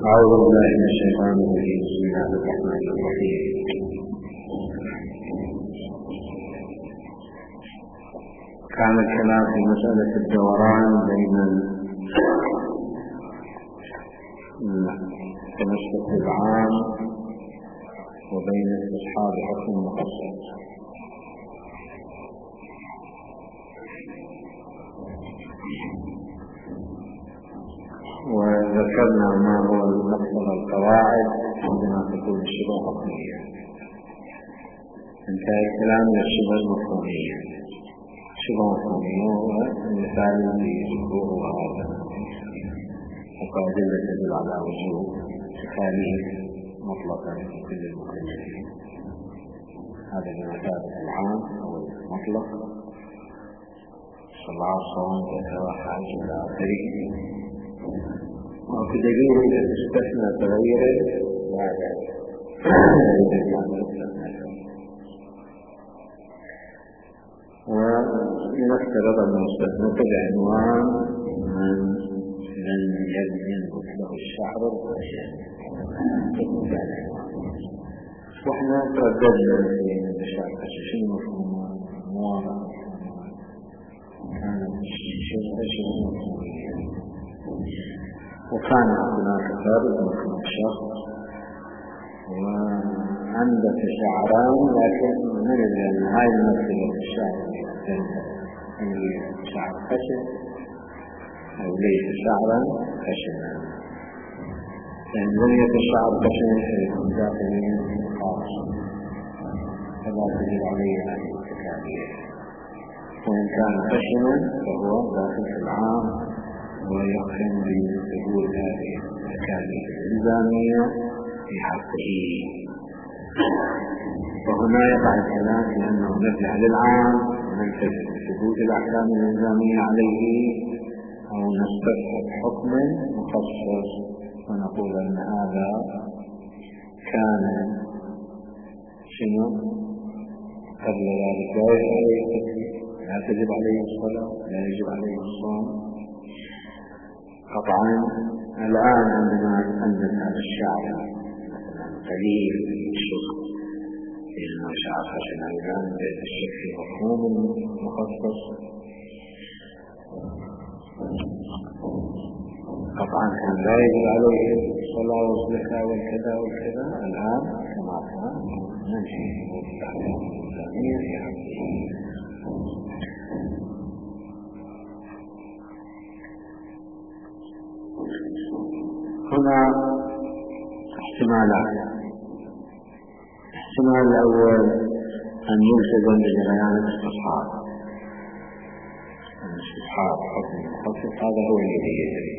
أعوذ بالله من الشيطان الرجيم. بسم الله الرحمن الرحيم. كان الكلام في مسألة الدوران بين التمسك بالعام وبين استصحاب حكم مخصص. وذكرنا ما هو المقصد القواعد عندما تكون الشبه حكمية. انتهى الكلام للشبه المفهومية. الشبه المفهومية هو المثال الذي يذكره هذا وقادلة تدل على وجوب تكاليف مطلقا في كل المكلفين. هذا المثال العام او المطلق صلاة صوم زكاة حج الى اخره. وفي دليل إذا استثنى تغيره لا ونفترض أن استثنى بعنوان من لن ينبت له الشعر الخشن. وإحنا ترددنا في الشعر الخشن. شنو مفهوم موارد؟ كان شيء وكان هناك فرد مفهوم شخص وعندك شعران، لكن من هاي المسألة الشعر اللي شعر خشن أو ليس شعرا خشنا، لأن بنية الشعر خشن يكون داخليا خاصا فلا تجب عليه هذه التكاليف، وإن كان خشنا فهو داخل في العام ويقسم بثبوت هذه التكاليف الإلزامية في حقه. وهنا يقع الكلام لأنه نرجع للعام ونلتزم بثبوت الأحكام الإلزامية عليه، أو نستصحب حكم مخصص ونقول أن هذا كان شنو قبل ذلك لا تجب عليه الصلاة، لا يجب عليه الصوم. قطعا الآن عندما أنزل هذا الشعر قليل الشك لأنه شعر خشن أيضا الشك في مفهوم مخصص، قطعا كان لا يجب عليه الصلاة والزكاة والكذا والكذا. الآن كما كان نمشي في الأحكام الإسلامية في حقه. هنا احتمالات. الاحتمال الأول أن يلتزم بجريان الاستصحاب. الاستصحاب حكم مخصص هذا هو الذي يجري،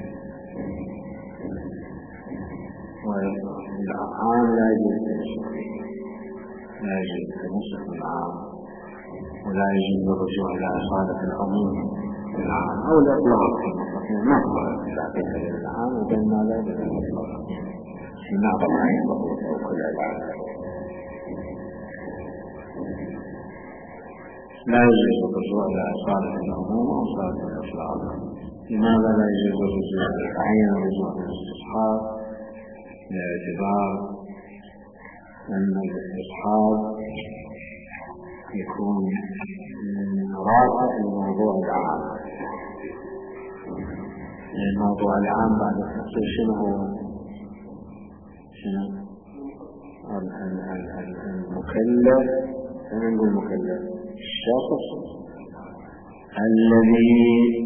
والعام لا يجوز التمسك به، لا يجوز التمسك بالعام، ولا يجوز الرجوع إلى إصالة العموم بالعام أو الإطلاق في المطلقين. ما هو التعقيد للعام وبين ما لا يجوز الإطلاق في معظم عين مطلق أو كل العام. لا يجوز الرجوع إلى إصالة العموم أو إصالة الإطلاق. لماذا لا يجوز الرجوع عين الرجوع للاستصحاب؟ باعتبار أن الاستصحاب يكون رافع لموضوع العام. الموضوع العام بعد التفصيل شنو هو؟ المكلف. من هو المكلف؟ الشخص الذي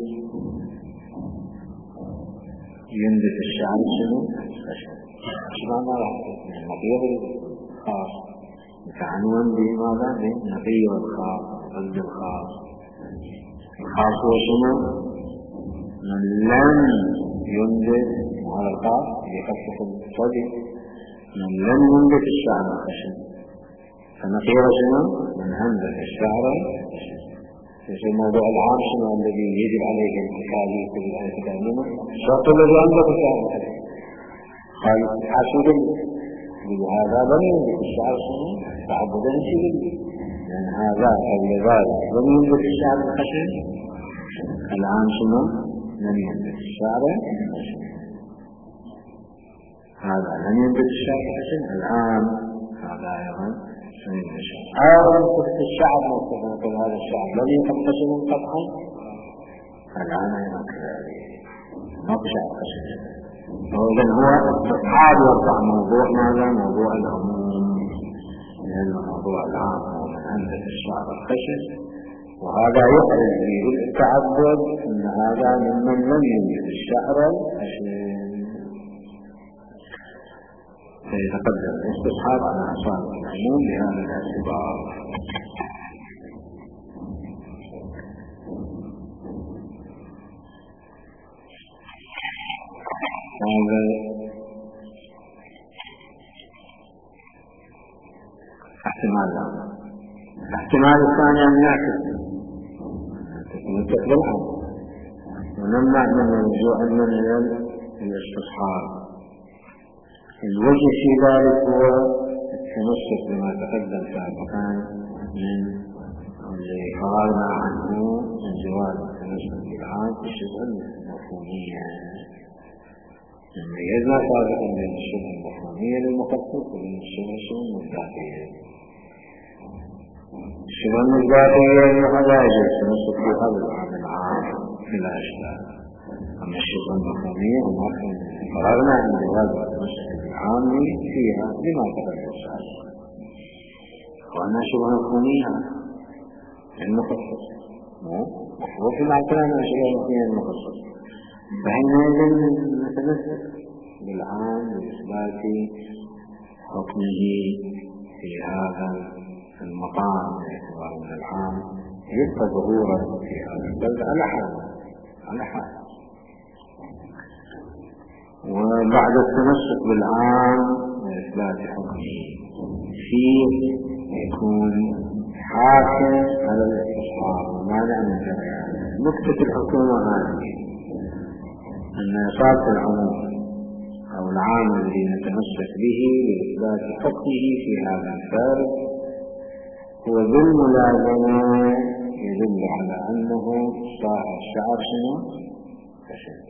ينبت الشعر شنو؟ شنو النقيض الخاص متعنون بماذا؟ بالنقيض الخاص ضد الخاص. الخاص هو شنو؟ من لم ينبت على الخاص يخفف الصدي، من لم ينبت الشعر الخشن. فنقيض شنو؟ من أنبت الشعر الخشن. في موضوع العام شنو الذي يجب عليه التكاليف التكاليف؟ الشخص الذي أنبت الشعر الخشن. قال حاسوب بهذا لم ينبت الشعر شنو؟ تعبدا شبه، لأن هذا قبل ذلك لم ينبت الشعر الخشن، الآن شنو؟ لم ينبت الشعر الخشن. هذا لم ينبت الشعر حسن الآن هذا أيضا سنين الشعر أو مثل الشعر مثل هذا الشعر لم يكن حسنا قطعا الآن أيضا كذلك ما بشعر حسن. وإذن هو استصحاب يرفع موضوع ماذا؟ موضوع العموم، لأن موضوع العام هو من أنبت الشعر الخشن، وهذا يخرج به التعبد أن هذا ممن لم ينبت الشعر الخشن. فيتقدم الاستصحاب على أصابع العموم بهذا الاعتبار. هذا احتمال الاحتمال الثاني أن يعكس يتقبل العموم ونمنع من الرجوع من الاستصحاب. الوجه في ذلك هو التمسك بما تقدم سابقا من اللي قررنا عنه من جواز التمسك بالعام في الشبه المفهومية. ميزنا سابقا بين الشبه المفهومية للمخصص وبين الشبه المصداقية. الشبه المصداقية لا يجوز التمسك بها بالعام العام بلا إشكال. أما الشبه المفهومية هم قررنا عن جواز التمسك بالعام فيها لما تقدم سابقا، وأن شبه مفهومية المخصص وفيما اعترانا شبه مفهومية المخصص، فحينئذ نتمسك بالعام لإثبات حكمه في هذا المقام باعتبار من العام يبقى ظهورا في هذا البلد على حال. وبعد التمسك بالعام وإثبات حكمه فيه يكون حاكم على الاستصحاب ومانع من جريان. نكتة الحكومة هذه أن إصابة العموم أو العام الذي نتمسك به لإثبات حكمه في هذا الفرد هو بالملازمة يدل على أنه صاحب الشعر شنو؟ خشن.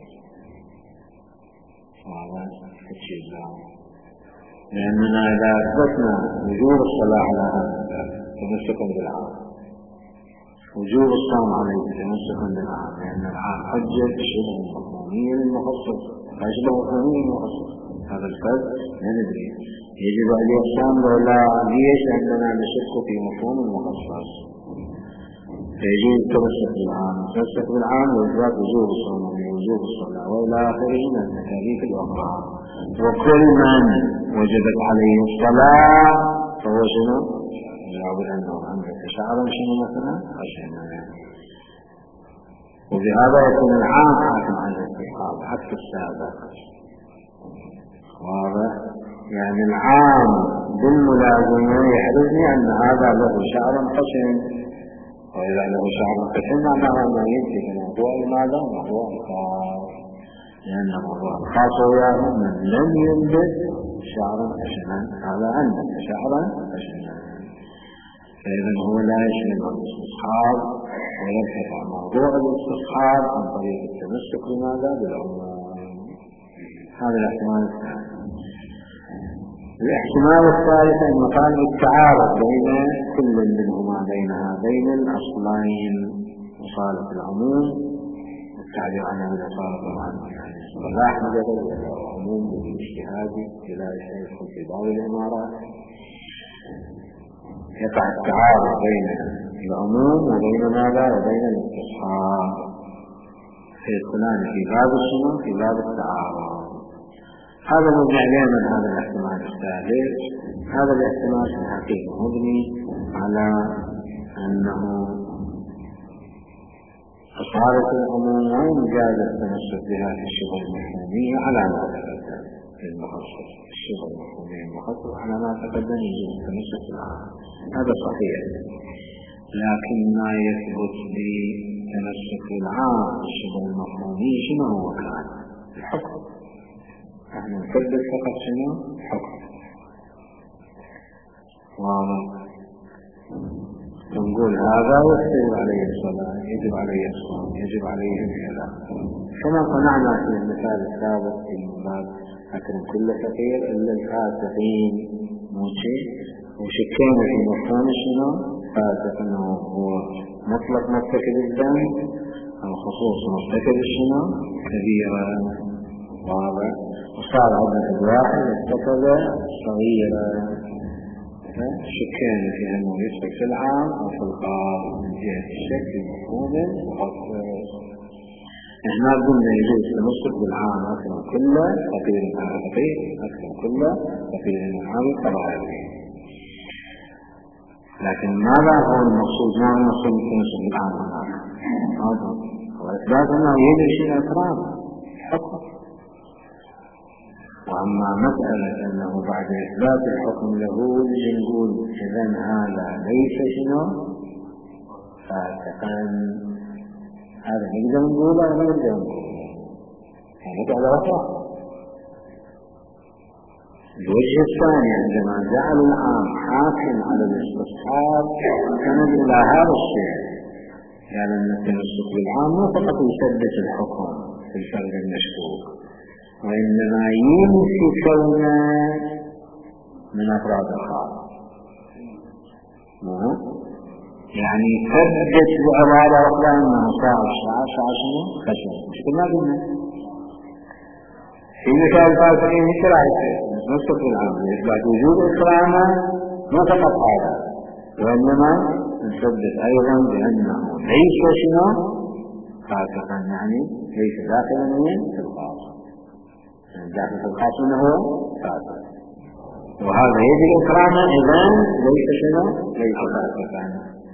هذا الشيء لأننا إذا أثبتنا وجوب الصلاة على هذا تمسكا بالعام، وجوب الصوم عليه تمسكا بالعام، لأن العام حجة الشبه المفهومية للمخصص، فشبه مفهومية للمخصص هذا الفرد لا ندري يجب أن يصوم ولا ليش عندنا نشك في مفهوم المخصص، فيجب التمسك بالعام. التمسك بالعام وإثبات وجوب الصوم ووجوب الصلاة وإلى آخره من التكاليف الأخرى. وكل من وجبت عليه الصلاة فهو شنو؟ يعبد أنه أملك شعرا شنو مثلا خشنا، وبهذا يكون العام حاكم على الاستصحاب عكس السابق. واضح؟ يعني العام بالملازمة يحرزني أن هذا له شعرا خشن، وإذا له شعرا خشن معناه أنه يمسك موضوع لماذا؟ موضوع الخاص، لأن موضوع الخاص هو من لم ينبت شعرا خشنا، هذا أنبت شعرا خشنا، فإذا هو لا يشمل الاستصحاب ويرتفع موضوع الاستصحاب عن طريق التمسك لماذا؟ بالعموم. هذا الاحتمال الثاني. الاحتمال الثالث أن مقام التعارض بين كل منهما بين هذين الأصلين، مصالح العموم والتعبير عنها بالإصالة طبعا، يعني صلاح مجرد العموم بالاجتهاد إلى شيء في بعض الإمارات يقع التعارض بين العموم وبين ماذا؟ وبين الاستصحاب، فيدخلان في باب الشنو؟ في باب التعارض. هذا مبني دائما هذا الاحتمال الثالث. هذا الاحتمال في الحقيقة مبني على أنه أصالة العموم وإن جاز التمسك بها في الشبه المفهومية على ما تقدم في المخصص، الشبه المفهومية المخصص على ما تقدم يجب التمسك بالعام، هذا صحيح. لكن ما يثبت بتمسك بالعام في الشبه المفهومية شنو هو كان؟ الحكم. نحن نثبت فقط شنو؟ حكم. واضح؟ نقول هذا يجب عليه الصلاة، يجب عليه الصوم، يجب عليه الكلام، كما صنعنا في المثال السابق في باب أكرم كل فقير إلا الفاسقين موشي. وشكينا في مفهوم شنو فاسق أنه هو مطلق مرتكب الذنب أو خصوص مرتكب شنو كبيرة واضح. وصار عندنا الواحد اتخذ صغيرة، شكينا في أنه يسبق في العام أو في الخاص من جهة الشك في مفهوم مخصص. احنا قلنا يجوز تمسك بالعام أكرم كله فقير على فقير، أكرم كله فقير على طبعا. لكن ماذا هو المقصود؟ ما هو المقصود التمسك بالعام هذا هو إثبات أنه يجب شيء الأكرام حكم. وأما مسألة أنه بعد إثبات الحكم له نقول إذن هذا ليس شنو فاسقا، هذا نقدر نقوله ولا نقدر نقوله يعني على وقع. الوجه الثاني عندما جعل العام حاكم على الاستصحاب سند إلى هذا الشيء، يعني أن التمسك بالعام مو فقط يثبت الحكم في الفرد المشكوك، وإنما ينفي كونه من أفراد الخاص. يعني ثبت بعبارة أخرى أنه صار الشعر شنو خشن. مش كنا قلنا في مثال الفاسقين مش رأيك نسك العام يثبت وجود إكرامه ما فقط هذا، وإنما نثبت أيضا بأنه ليس شنو فاسقا، يعني ليس داخلا من الخاص، داخل في الخاص أنه هو فاسق، وهذا يجب إكرامه إذن ليس شنو ليس فاسقا.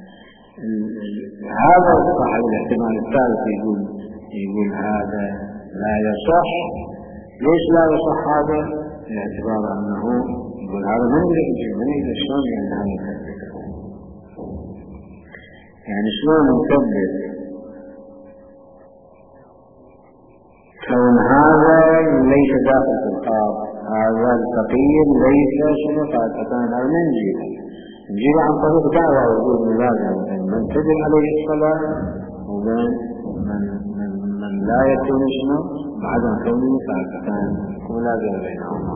هذا صاحب الاحتمال الثالث يقول هذا لا يصح. ليش لا يصح هذا؟ باعتبار أنه يقول هذا من يجب شلون يعني هذا يثبت، يعني شلون يثبت كون هذا ليس داخل في الخاص، هذا الفقير ليس شنو فاسقا. هذا من نجيب عن طريق دعوة وجود ملازم من تجب عليه الصلاة ومن من لا يكون شنو بعدم كونه فاسقا، ملازم بينهما.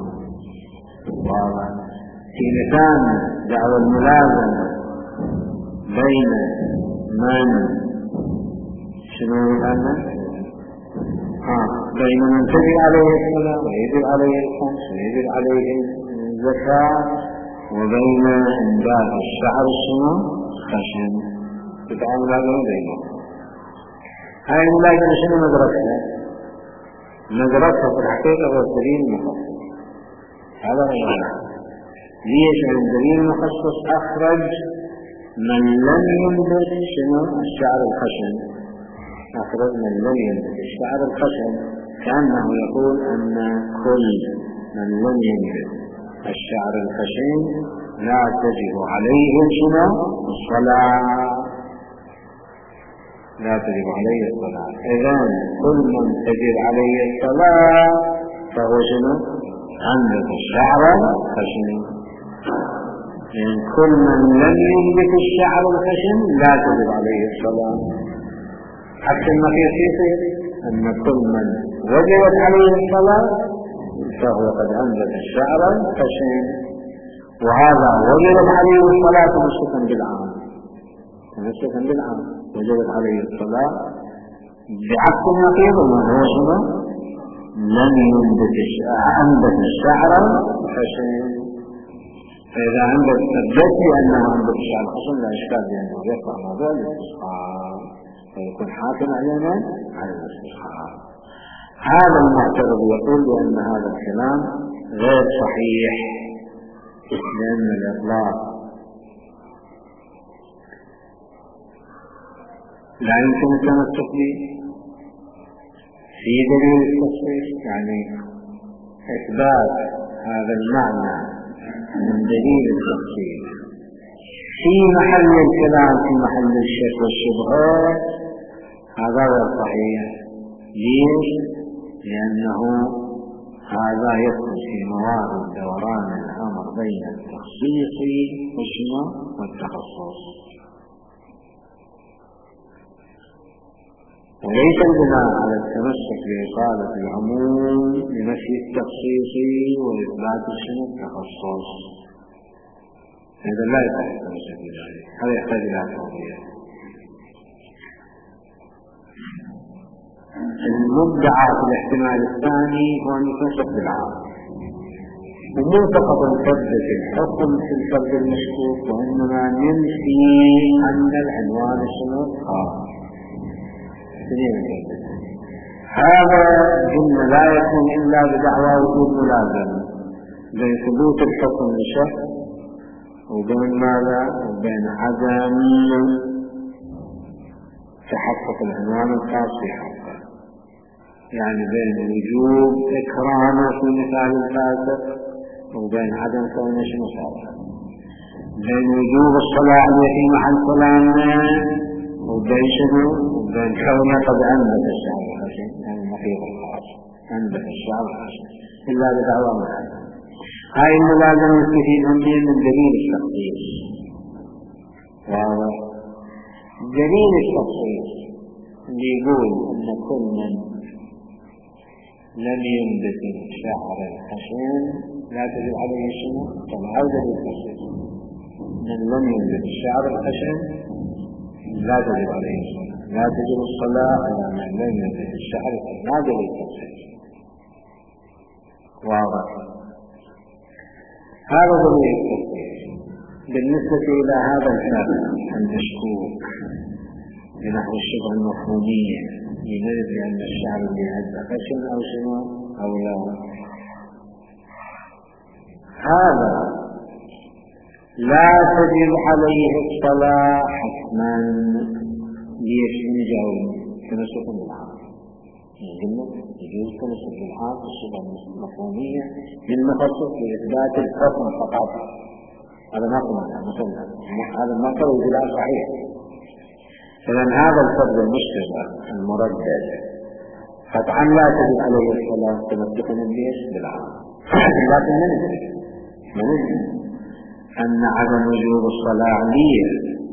في مثال دعوة الملازمة بين من شنو الآن بين من تجب عليه الصلاة ويجب عليه الخمس ويجب عليه الزكاة، وبين إنبات الشعر شنو خشن، تتعامل هذا بينهم. هاي الملاجمة شنو ندرسها؟ ندرسها في الحقيقة هو الدليل المخصص. هذا هو المعنى. ليش الدليل المخصص أخرج من لم ينبت شنو الشعر الخشن، أخرج من لم ينبت الشعر الخشن، كأنه يقول أن كل من لم ينبت الشعر الخشن لا تجب عليه شنو الصلاة، لا تجب عليه الصلاة. إذن كل من تجب عليه الصلاة فهو شنو عنده الشعر الخشن، يعني كل من لم ينبت الشعر الخشن لا تجب عليه الصلاة. حتى النقيض يصير أن كل من وجبت عليه الصلاة فهو قد أنبت الشعر الخشن، وهذا وجبت عليه الصلاة تمسكا بالعام، تمسكا بالعام وجبت عليه الصلاة، بعكس النقيض ما هو شنو لم ينبت أنبت الشعر الخشن. فإذا أنبت ثبت أنه أنبت الشعر الخشن لا إشكال بأنه يقع موضوع الاستصحاب فيكون حاكم علينا على الاستصحاب. هذا المعترض يقول بأن هذا الكلام غير صحيح، لأن الإطلاق لا يمكن التمسك به في دليل التصريح، يعني إثبات هذا المعنى من دليل التصريح في محل الكلام في محل الشك والشبهات هذا غير صحيح. ليش؟ لأنه هذا يدخل في موارد دوران الأمر بين التخصيص والتخصص. وليس البناء على التمسك بإقالة العموم لنفي التخصيص وإثبات التخصص، هذا لا يصح التمسك بذلك، هذا يحتاج إلى توضيح. المدعى في الاحتمال الثاني هو أن يتمسك بالعام، ومو فقط نثبت الحكم في الفرد المشكوك، وإنما ننفي أن العنوان خاص. هذا جملة لا يكون إلا بدعوى وجود ملازم بين ثبوت الحكم لشخص وبين ماذا؟ وبين عدم تحقق العنوان الخاص في حقه، يعني بين وجوب إكرامه في مثال الفاسق وبين عدم كونه مصالحة، بين وجوب الصلاة في محل صلاة وبين شنو؟ وبين كونه قد أنبت الشعر الخشن، يعني النقيض الخاص أنبت الشعر الخشن إلا بدعوى ملازم. هاي الملازمة نستفيد من دليل التخصيص. واضح؟ دليل التخصيص اللي يقول أن كل من لم ينبت الشعر الخشن لا تجب عليه شنو؟ طبعا هذا دليل التخصيص. من لم ينبت الشعر الخشن لا تجب عليه الصلاة، لا تجب الصلاة على من لم ينبت الشعر الخشن، هذا دليل التخصيص. واضح؟ هذا دليل التخصيص. بالنسبة إلى هذا الفرق المشكوك بنحو الشبه المفهومية لنرد أن الشعر يعد خشن أو شنو أو لا، هذا لا تجب عليه الصلاة حتما. ليش؟ نجاوب تمسك بالعام، يجوز تمسك بالعام في الشبه المفهومية للمخصص لإثبات الحكم فقط. هذا ما قلنا مثلا، هذا ما قلوا بلا صحيح. فلأن هذا الفرد المشتبه المردد قطعا لا تجب عليه الصلاة تمسكا ليش؟ بالعام. لكن ندري أن عدم وجوب الصلاة ليه؟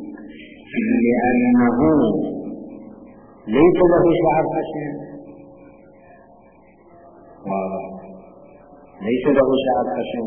لأنه ليس له شعر خشن، ليس له شعر خشن،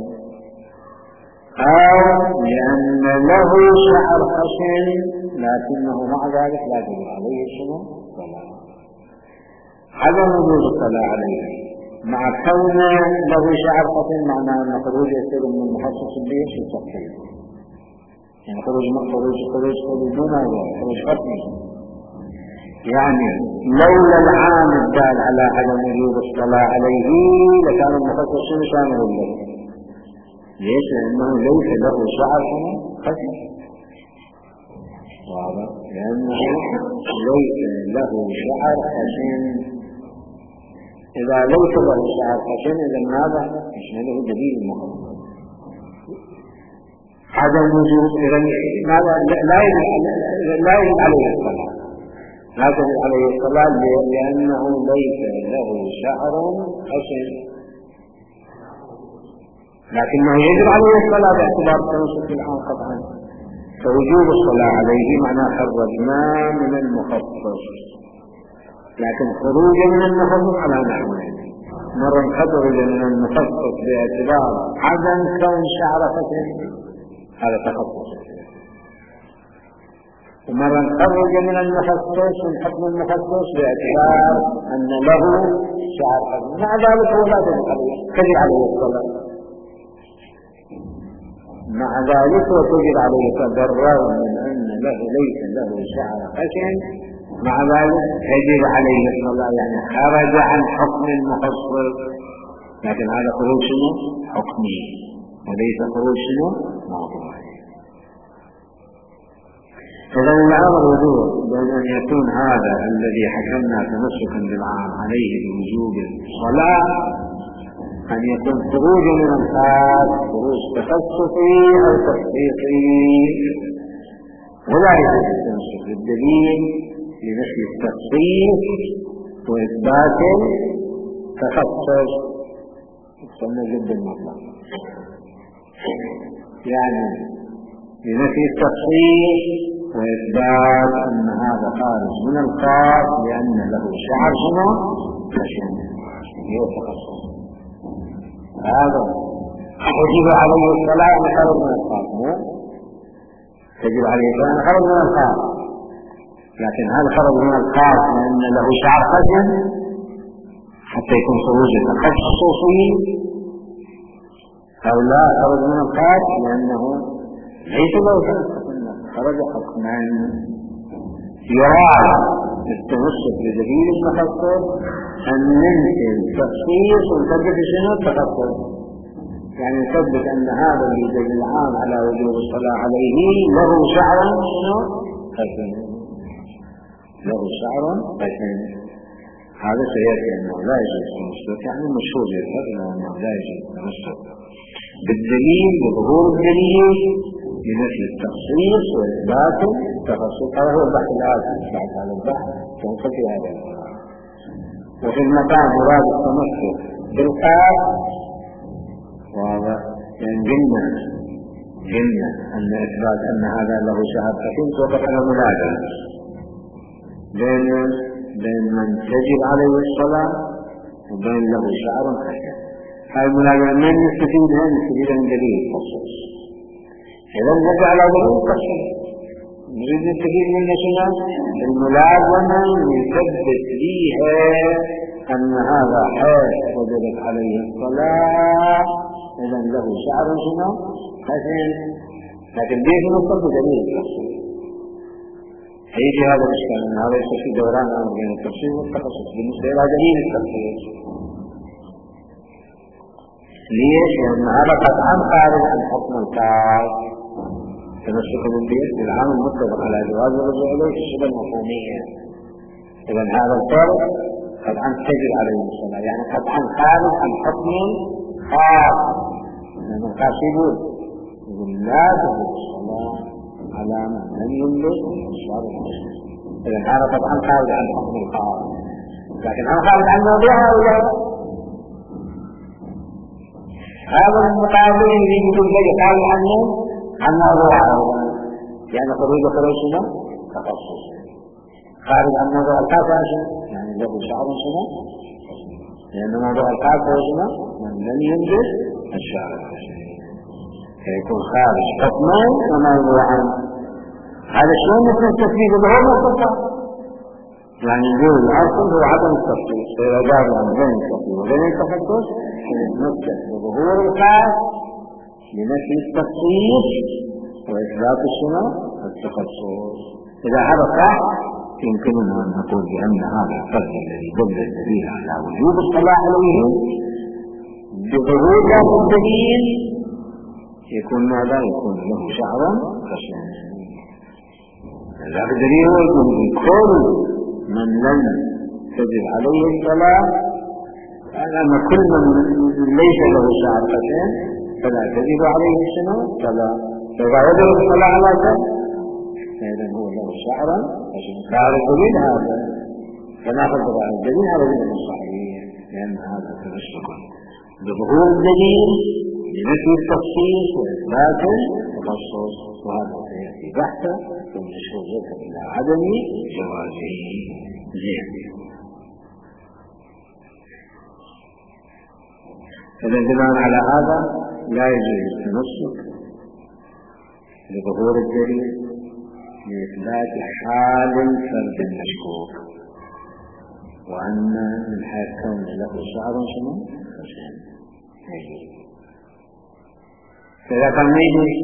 أو لأن له شعر خشن لكنه مع ذلك لا تجب عليه شنو؟ صلاة. عدم وجوب الصلاة عليه مع كونه له شعر خشن معناه أن خروج يصير من المخصص ليش التخصيص، يعني خروج دون خروج خطمي. يعني لولا العام الدال على عدم وجوب الصلاة عليه لكان المخصص شامل له. ليش؟ لأنه ليس له شعر خشن. واضح؟ لأنه ليس له شعر خشن. إذا ليس له شعر خشن إذا ماذا؟ يشمله دليل المخصص. عدم وجود إذا ماذا؟ لا يجب عليه الصلاة، لا تجب عليه الصلاة لأنه ليس له شعر خشن، لكنه يجب عليه الصلاة باعتبار التمسك بالعام قطعا. فوجوب الصلاة عليه معناه خرجنا من المخصص، لكن خروج من المخصص على نحوين: مرة خرج من المخصص باعتبار عدم كون شعر خشن، هذا تخصص، ومرة خرج من المخصص من حكم المخصص باعتبار أن له شعر خشن، مع ذلك هو لا تجب عليه الصلاة، مع ذلك وتجب عليه تضرر من أن له ليس له شعر خشن، مع ذلك تجب عليه الصلاة، يعني خرج عن حكم المخصص، لكن هذا خروج شنو؟ حكمي، وليس خروج شنو؟ موضوعي. إذا الأمر وضوح بين أن يكون هذا الذي حكمنا تمسكا بالعام عليه بوجوب الصلاة أن يكون خروج من الخاص خروج تخصصي أو تخصيصي، ولا يجوز التمسك بالدليل لنفي التخصيص وإثبات التخصص، يسمى ضد المطلق. يعني لنفي التخصيص وإثبات أن هذا خارج من الخاص لأن له شعر شنو؟ خشن يتخصص. هذا تجب عليه الصلاة خرج من الخاص، تجب عليه الصلاة خرج من الخاص، لكن هذا خرج من الخاص لأن له شعر خشن حتى يكون خروج التخصصي، أو لا خرج من الخاص لأنه ليس له خرج حكما. يراعى التمسك بدليل المخصص أن ننسي التخصيص ونثبت شنو التخصص، يعني نثبت أن هذا اللي يدل العام على وجوب الصلاة عليه له شعر شنو خشن، له شعر خشن. هذا سيأتي أنه لا يجوز التمسك، يعني مشهور يذهب أنه لا يجوز التمسك بالدليل بظهور الدليل بنفي التخصيص وإثبات التخصص. هذا هو البحث الآتي بعد هذا البحث تنفتي هذا البحث. وفي المكان مراد التمسك بالخاص، وهذا يعني قلنا أن إثبات أن هذا له شعر خشن توقف على ملازمة بين من تجب عليه الصلاة وبين له شعر خشن. هذه الملازمة من نستفيدها؟ نستفيدها من دليل الخصوص. إذا نرجع على دليل الخصوص نريد نستفيد منه شنو؟ الملازمة يثبت فيها أن هذا حيث وجبت عليه الصلاة إذا له شعر شنو خشن، لكن ليش نصب دليل الخصوص؟ هيجي هذا الإشكال أن هذا يصير في دوران بين التفصيل والتخصص بالنسبة إلى دليل التخصيص. ليش؟ لأن هذا قطعا خارج عن حكم الخاص، تمسك بالبيت بالعام المتفق على جواز الرجوع إليه في الشبه المفهومية. إذا هذا الفرق قطعا تجب عليه الصلاة، يعني قطعا خارج عن حكم خاص، لأن الخاص يقول لا تجب الصلاة على من لم يملك الشعر الخشن. إذا هذا قطعا خارج عن حكم الخاص، لكن هذا خارج عن موضوعها ولا هذا المقابل اللي يقول لي خارج عن موضوعها، يعني خروج شنو تخصص خارج عن موضوع الخاص يعني له شعر شنو، لأن موضوع الخاص هو شنو من لم يملك الشعر الخشن، فيكون خارج حكما وموضوعا. هذا شلون مثل التفريق ظهور مختصر، يعني نقول الأصل هو عدم التخصيص، فإذا جاب عن بين التخصيص وبين التخصص نتمسك بظهور الخاص لنفي التخصيص وإثبات شنو التخصص. إذا هذا صح يمكننا أن نقول بأن هذا الفرق الذي دل الدليل على وجوب الصلاة عليه بظهور ذات الدليل يكون ماذا؟ يكون له شعر خشن. ذاك الدليل هو يكون كل من لم تجب عليه الصلاة، أن كل من ليس له شعر خشن فلا تجب عليه شنو الصلاة، فإذا وجب الصلاة على ذلك فإذا هو له شعر خشن. فهذا الدليل هذا فنأخذ بقى الدليل هذا دليل صحيح، لأن هذا تمسك بظهور الدليل لنفي التخصيص وإثبات التخصص، وهذا سيأتي بحثا ثم يشير إلى عدم جوازه. زين. إذا بناء على هذا لا يجوز التمسك بظهور الدليل لإثبات حال الفرد المشكوك، وأن من حيث كون له شعر شنو خشن. فإذا كان يجي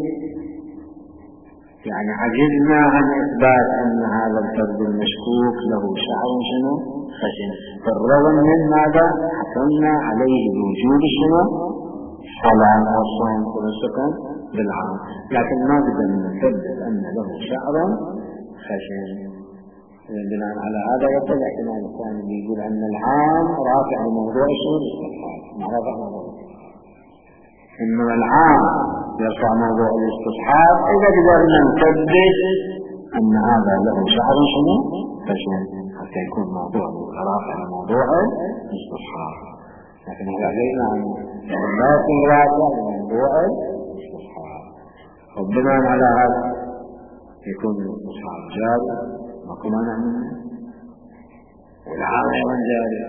يعني عجزنا عن إثبات أن هذا الفرد المشكوك له شعر شنو خشن، بالرغم من ماذا حكمنا عليه بوجود شنو صلاة والصوم والسكن بالعام، لكن ما بدنا نثبت أن له شعر خشن. بناء على هذا يقول الاحتمال الثاني يقول أن العام رافع لموضوع شنو الاستحقاق، معرفة موضوع، إنما العام يرفع موضوع الاستصحاب إذا قدرنا نثبت أن هذا له شعر شنو خشن حتى يكون موضوع رافع لموضوع الاستصحاب. لكن إذا علينا أن لا يكون رافع لموضوع الاستصحاب، وبناء على هذا يكون المصحف جاري ماكو مانع منه، والعام أيضا جاري.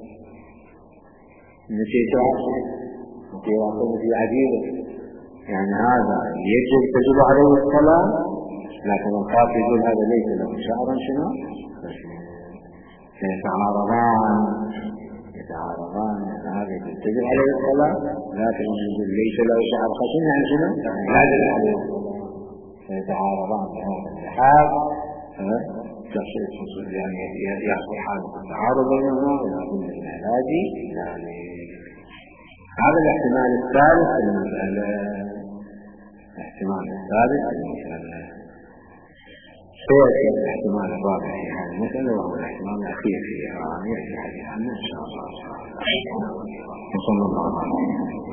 نتيجة في عجيبة، يعني هذا تجب عليه الصلاة، لكن الخاف يقول هذا ليس له شعرا شنو يتعارضان، هذا تجب عليه الصلاة، لكن يقول ليس له شعر خشن عن شنو لا يجب عليه الصلاة، فيتعارضان بهذا الحال. يعني يحصل حالة التعارض بينهما ولكن العلاج يعني هذا الاحتمال الثالث المسألة. الاحتمال الثالث المسألة سيأتي الاحتمال الرابع في هذه المسألة، وهو الاحتمال الأخير فيها، يأتي حديث عنه إن شاء الله. وصلى الله عليه وسلم.